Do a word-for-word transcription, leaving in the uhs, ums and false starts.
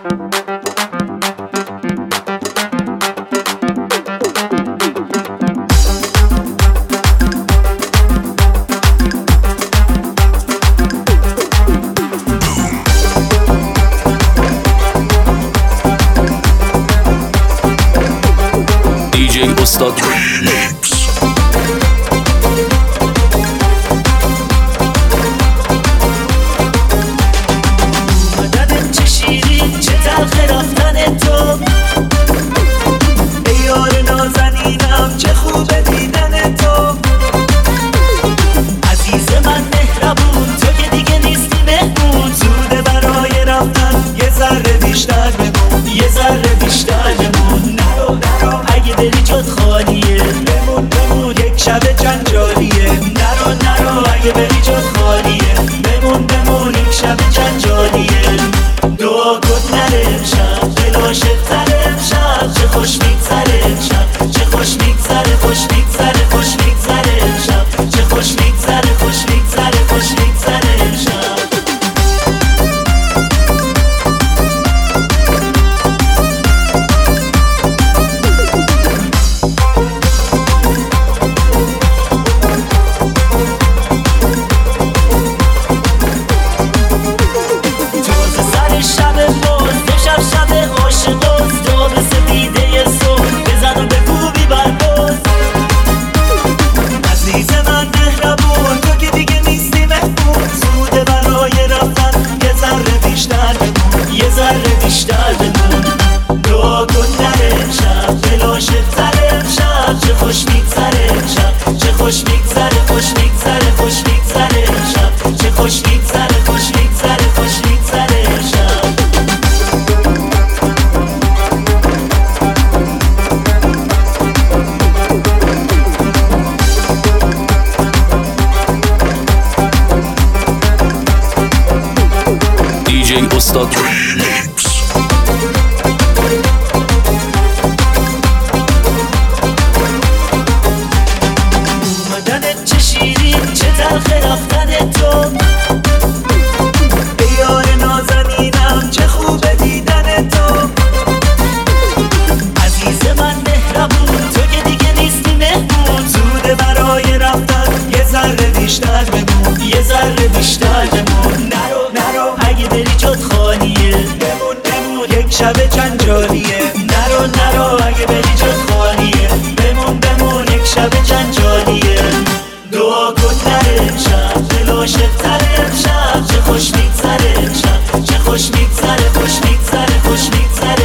دی جی استاد ریمیکس. مددت چه شیرین چه تلخ رفتن تو، ای یار نازنینم چه خوبه دیدن تو. عزیز من مهربون تو که دیگه نیستی مهمون، زوده برای رفتن یه ذره بیشتر بمون، یه ذره بیشتر بمون. نرو نرو اگه دلی جد خالیه، بمون بمون یک شب جنجالیه. نرو نرو اگه دلی جد خالیه، بمون بمون یک شب جنجالیه. دعا کن نره امشب دل عاشق تره امشب، چه خوش میگذره امشب، چه خوش میگذره خوش میگذره خوش میگذره امشب، چه خوش میگذره خوش میگذره خوش میگذره امشب. یه ذره بیشتر بمون، دعا کن نره امشب دل عاشق تره امشب، چه خوش میگذره امشب، چه خوش میگذره خوش میگذره خوش میگذره امشب، چه خوش میگذره خوش میگذره خوش میگذره امشب. دی جی استاد ریمیکس. اومدنت چه شیرین چه تلخ رفتن تو، ای یار نازنینم چه خوبه دیدن تو. عزیز من مهربون تو که دیگه نیستی مهمون، زوده برای رفتن یه ذره بیشتر بمون، یه ذره بیشتر بمون. نرو نرو اگه دلی جد خالیه، بمون بمون یک شب جنجالیه. نرو نرو اگه دلی جد خالیه، بمون بمون یک شب جنجالیه. دعا کن نره امشب دل عاشق تره امشب، چه خوش میگذره امشب، چه خوش میگذره خوش میگذره خوش میگذره